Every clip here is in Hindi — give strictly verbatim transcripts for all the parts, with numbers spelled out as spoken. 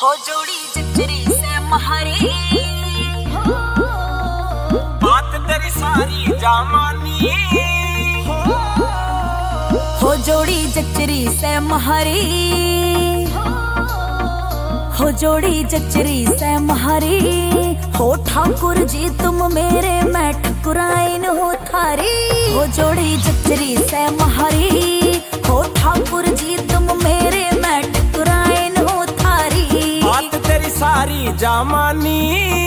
हो जोड़ी जचरी से महारी, बात तेरी सारी जामानी। हो जोड़ी जचरी से महारी, हो जोड़ी जचरी से महारी। हो ठाकुर जी तुम मेरे मैं ठकुराइन हो थारी। हो जोड़ी जचरी से महारी, हो ठाकुर जी तुम मेरे मैं ठकुराइन हो थारी। बात तेरी सारी जामानी,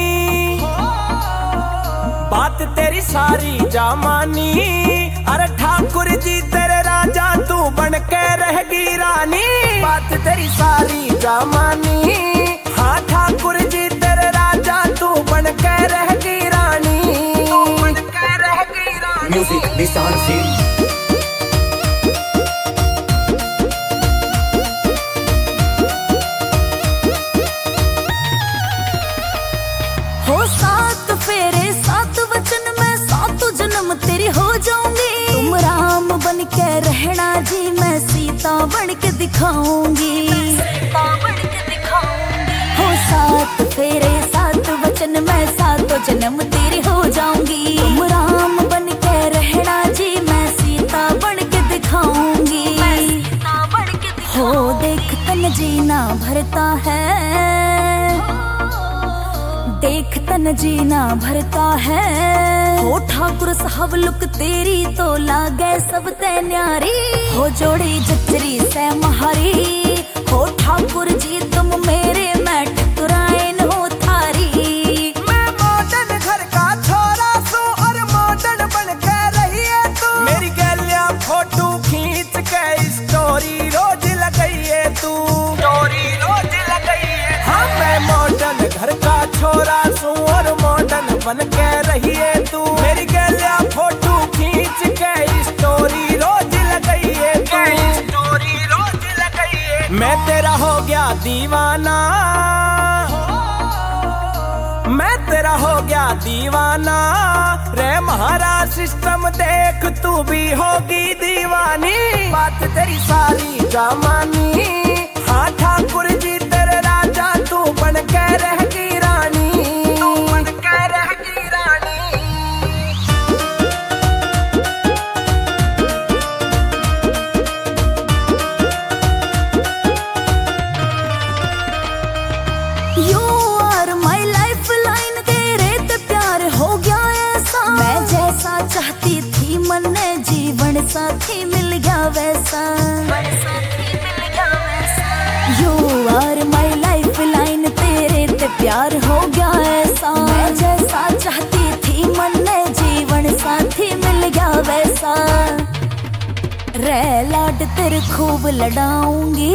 बात तेरी सारी जामानी। अरे ठाकुर जी तेरे राजा तू बन के रहेगी रानी। बात तेरी सारी जामानी, हाँ ठाकुर जी तेरे राजा तू बन के रहेगी रानी। तू बन के रहेगी रानी। म्यूजिक निशान सिंह। हो सात फेरे सात वचन में सात जन्म तेरी हो जाऊंगी। तुम राम बन के रहना जी, मैं सीता बन के दिखाऊंगी। सीता बन के दिखाऊंगी। हो सात फेरे सात वचन में सात जन्म तेरी हो जाऊंगी। तुम राम बन के रहना जी, मैं सीता बन के दिखाऊंगी। सीता बन के दिखाऊंगी। हो देख तन जीना भरता है, देख तन जीना भरता है। हो ठाकुर साहब लुक तेरी तो लागे सब ते न्यारी। हो जोड़ी जचरी से महारी, हो ठाकुर जी तुम मेरे मैं ठकुराइन हो थारी। मैं मॉडर्न घर का छोरा सू और मॉडर्न बन के रही है तू। मेरी गैलिया फोटो खींच के स्टोरी रोज लगाई है तू। स्टोरी रोज लगाई है। हाँ मैं मॉडर्न घर का छोरा सू और मॉडर्न बन के रही है तू। मेरी गैलिया फोटो खींच के स्टोरी रोज लगाई है तू। स्टोरी रोज लगाई है। मैं तेरा हो गया दीवाना, मैं तेरा हो गया दीवाना। रे महारा सिस्टम देख तू भी होगी दीवानी। बात तेरी सारी जामानी, हाँ ठाकुर जी तेरे राजा तू बन के रहेगी रानी। तू बन के रहेगी रानी। You are my lifeline, तेरे ते प्यार हो गया ऐसा। मैं जैसा चाहती थी मन ने जीवन साथी मिल गया वैसा। You are my lifeline, तेरे ते प्यार हो गया ऐसा। मैं जैसा चाहती थी मन ने जीवन साथी मिल गया वैसा। रे लाड तेरे खूब लड़ाऊंगी,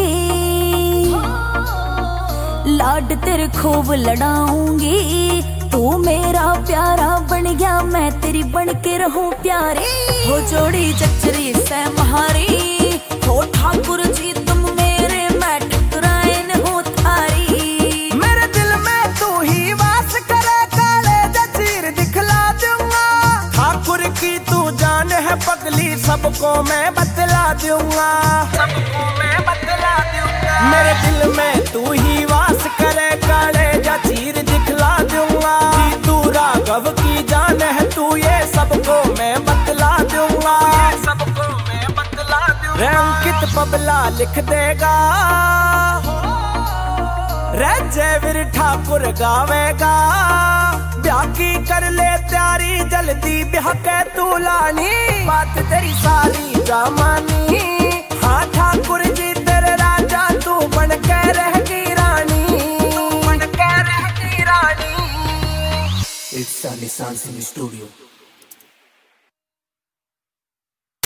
लाड तेरे खूब लड़ाऊंगी। तू मेरा प्यारा बन गया, मैं तेरी बन के रहूं प्यारी। हो जोड़ी जचरी से महारी, हो ठाकुर जी तुम मेरे मैं ठकुराइन हो थारी। मेरे दिल में तू ही वास करे, काले जचीर दिखला दूंगा। ठाकुर की तू जान है पगली, सबको मैं बतला दूंगा। सबको मैं बतला दूंगा। मेरे दिल में तू ही वास करे, काले जचीर दिखला दूंगा। तू राघव की जान है तू, ये सबको मैं बतला दूंगा। ये सबको मैं बतला दूंगा। अंकित पबला लिख देगा, रे जयवीर ठाकुर गावेगा। ब्याह की कर ले तैयारी, जल्दी ब्याह के तू लानी। बात तेरी सारी जामानी, हाँ ठाकुर जी तेरे राजा तू बन के रहेगी रानी। तू बन के रहेगी रानी। It's a Nissan Sim Studio.